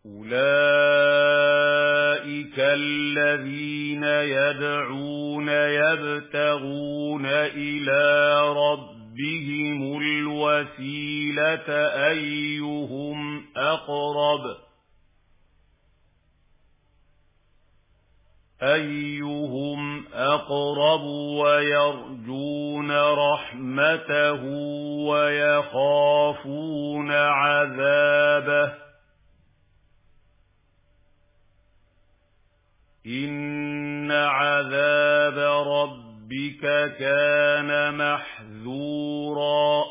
أولئك الذين يدعون يبتغون إلى ربهم الوسيلة أيهم أقرب ويرجون رحمته ويخافون عذابه إن عذاب ربك كان محذورا